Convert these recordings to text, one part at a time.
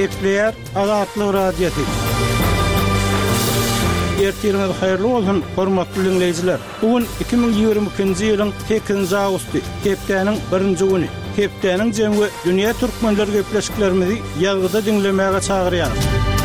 Kepler Azatlyk radiosu. Ertiriniz hayırlı olsun, hormatly dinleyijiler. Bugün 2022-nji ýylyň 8-nji awgusty, hepdeniň 1-nji güni. Hepdeniň jemgy dünýä türkmenleri gepleşiklerimizi ýazgyda dinlemäge çagyrýar.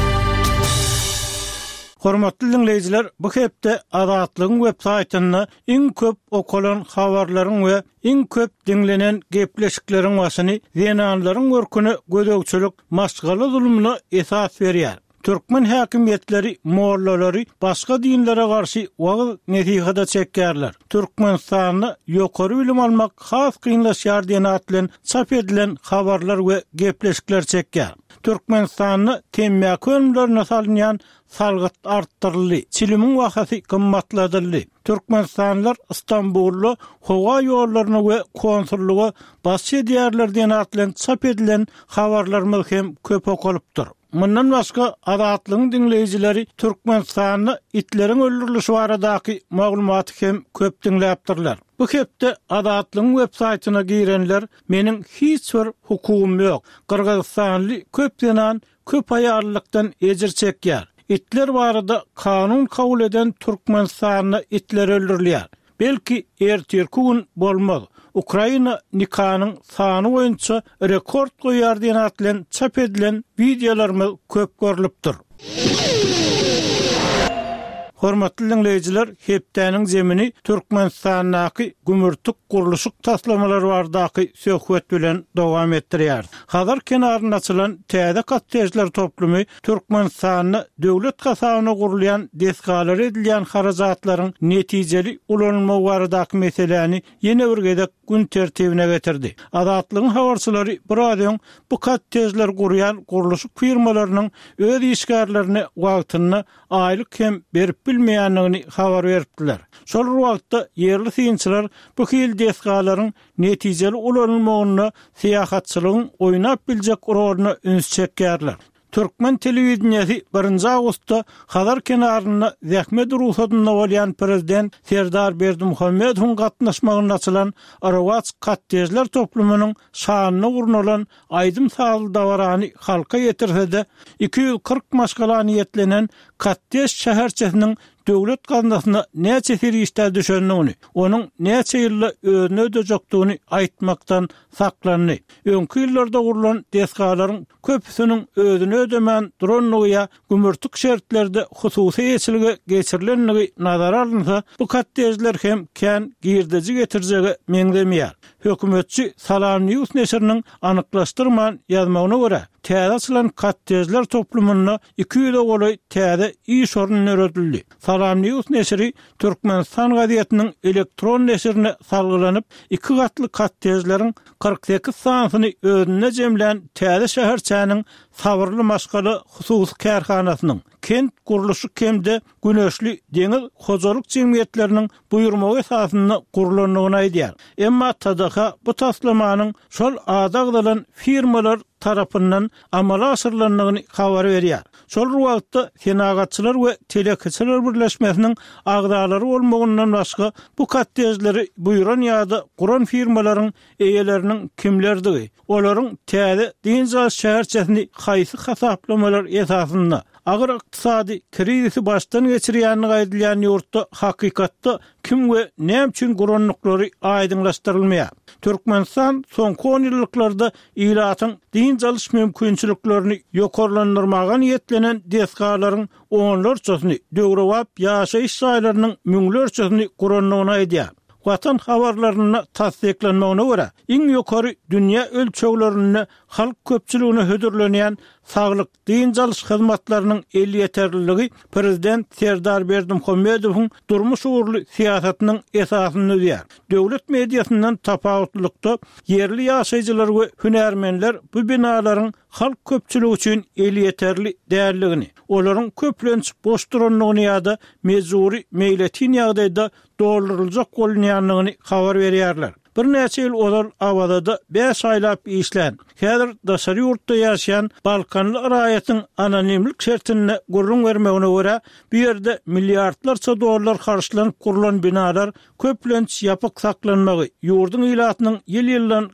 Hormatly dinleyijiler, bu hepde Azatlygyň web saýtyny iň köp okulan habarlaryň we iň köp dinlenen gepleşikleriň başyny zenanlaryň görküni gödökçülük maşgaly zulmuna esas berýär. Türkmen häkimetleri, mollary başga dinlere garşy wagt netihada çekýärler. Türkmenistanyny ýokary bilim almak has kynlaşýar diýen atlan çap edilen habarlar we gepleşikler çekýär. Türkmenistanyny temmäk ölümlerine salynýan salgyt artdyryldy. Çilimiň wagty gymmatladyldy. Türkmenistanlylar Istanbullu howa ýollaryny we konsullugy basy edýärler diýen atlan çap edilen habarlarymyz hem köp okulypdyr. Mundan başga Azatlygyň dinleyijileri Türkmenistanyny itleriň öldürilişi baradaky maglumaty hem köp dinläpdirler. Bu hepde Azatlygyň web saýtyna girenler meniň hiç bir hukumum ýok. Kyrgyzstanly köp denan köp aýarlykdan ejir çekýär. İtler barada kanun kabul eden Türkmenistanyny itler öldürilýär. Belki ertirki gün bolmaz. Ukraina nikahının sany boýunça rekord goýar diýen atlan çap edilen videolarymyz köp görülipdir. Hormatly dinleyijiler, hepdeniň jemini Türkmenistanyny gümürtük guruluşyk taslamалary bardaky söhbet bilen dowam etdirýär. Hazır kenaryna açylan täze kottejler toplumy Türkmenistanyny döwlet gasabyna gurulýan desgalar edilýän harajatlaryň netijeli ulanmagy baradaky meseleni ýene bir gedek gün tertibine getirdi. Azatlygyň habarçylary buradan bu kottejler gurýan guruluşyk firmalarynyň öz işgärlerini wagtyny aýlyk hem berip bilmeýänligini habar beripdiler. Şol wagtda yerli synçylar bu hil desgalaryň netijeli ulanmagyna syýahatçylygyň oýnap biljek roluny üns çekýärler. Türkmen telewizionyasy 1-nji awgustda Hazar kenaryna zähmet ruhsatyna bolýan prezident Serdar Berdimuhammedowyň gatnaşmagyna açylan Arawaç kottejler toplumynyň şanyny gurnulan aýdym sağly dawarany halka ýetirse-de 240 maşgala niýetlenen kottej şäherçesiniň döwlet gaznasyna näçe serişde düşendigini, onuň näçe ýylla özüne ödejekdigini aýtmakdan saklandy. Öňkü ýyllarda gurulan desgalaryň köpüsiniň özüne ödemän duranlygy gümürtük şertlerde hususy ýeçilge geçirilenligi nazara alynsa, bu kottejler hem kän girdeji getirjegi meňdemeýär. Hökümetçi Salam News neşriniň anyklaşdyrman ýazmagyna görä, täze açylan kottejler toplumyna 200 goly täze iş ornuny öredildi. Salam News neşri Türkmenistan gazetiniň elektron neşrine salgylanyp 2 gatly kottejleriň 48 sanyny özüne jemlän täze şäherçäniň sabırly maşgaly hususy kärhanasynyň kent guruluşy kemde güneşli deňiz hojalyk jemgyýetleriniň buýurmagy esasyny gurulanyny aýdýar. Emma tadaka bu taslamanyň şol azagdalan firmalar tarapyndan amala asyrlandygyny habar berýär. Şol wagtda senagatçylar we telekiçiler birleşmesiniň agdalary bolmagyndan başga bu kottejleri buýuran ýa-da guran firmalaryň eýeleriniň kimlerdigi, olaryň täze diňjal şäherçesini haýsy hasaplamalar esasyna agyr ykdysady krizisi başdan geçirýänligi aýdylýan ýurtda hakykatda kim we näme üçin guranlyklary aýdynlaşdyrylmaýar. Türkmenistan soňky 10 ýyllarda ýylatyň diňjaliş mümkinçiliklerini ýokarlandyrmagan ýetlenen desgalaryň onlarçasyny döwrewap ýaşaýyş saýlarynyň müňlerçesini guranlygyny aýdýar. Watan habarlaryny tasdiklenmegine görä, iň ýokary dünýä ölçeglerini halk köpçüligine hödürlenýän saglyk diňjaliş hyzmatlarynyň el ýeterliligi prezident Serdar Berdimuhammedowyň durmuş uğurly siýasatynyň esasyny öýär. Döwlet mediasyndan tapawutlykda yerli ýaşaýjylar we hünärmenler bu binalaryň halk köpçüligi üçin el ýeterli däldigini, olaryň köplenç boş duranlygyny ýa-da mejburi meýletin ýagdaýda doldurulacak bolýanlygyny habar berýärler. Bir näçe ýyl olar awada 5 aýlap işlän. Häzir daşary ýurtda ýaşaýan Balkanly raýatyň anonimlik şertine gurrun bermegine görä, bu ýerde milliardlarça dollar harçlanyp kurulan binalar köplenç ýapyk saklanmagy, ýurdun ýylatynyň ýyl-ýyldan